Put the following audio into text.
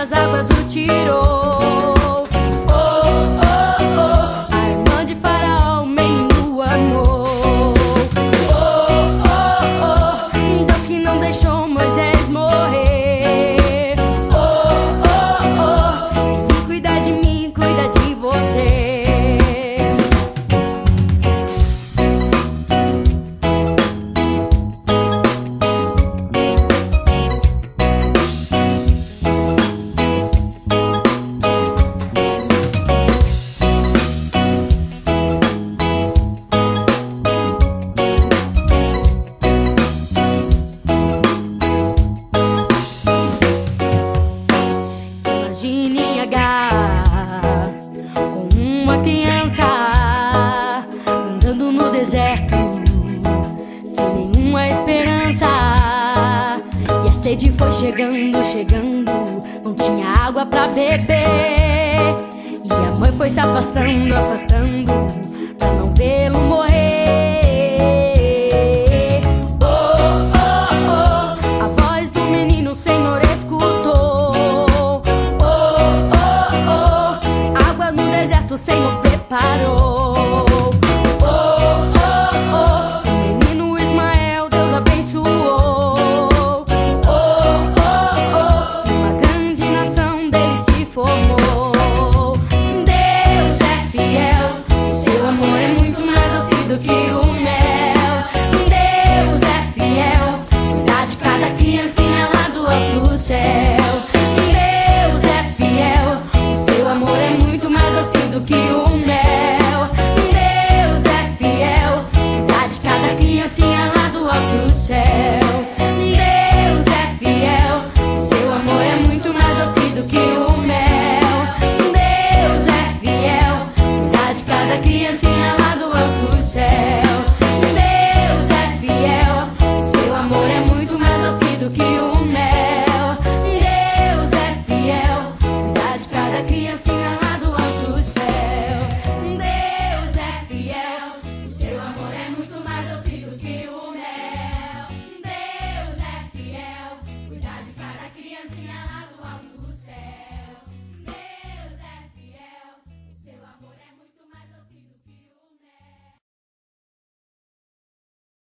das águas o tirou. Oh, oh, oh, a irmã de Faraó o menino amou. Oh, oh, oh, Deus que não deixou Moisés morrer. Oh, oh, oh, Ele cuida de mim, cuida de você. Imagine Agar com uma criança andando no deserto sem nenhuma esperança. E a sede foi chegando, chegando, não tinha água pra beber. E a mãe foi se afastando, afastando, pra não vê-lo morrer. Oh, oh, oh, a voz do menino o Senhor escutou. O Senhor preparou. Oh, oh, oh, o menino Ismael Deus abençoou. Oh, oh, oh, uma grande nação dele se formou. Deus é fiel, seu amor é muito mais doce do que o mel. Deus é fiel, cuidar de cada criancinha lá do alto do céu. Deus é fiel, seu amor é muito mais doce do que o mel. Deus é fiel, cuidar de cada criancinha lá do alto do céu. Deus é fiel, seu amor é muito mais doce do que o mel. Deus é fiel, cuidar de cada criancinha lá do alto do céu. Deus é fiel, seu amor é muito mais doce do que o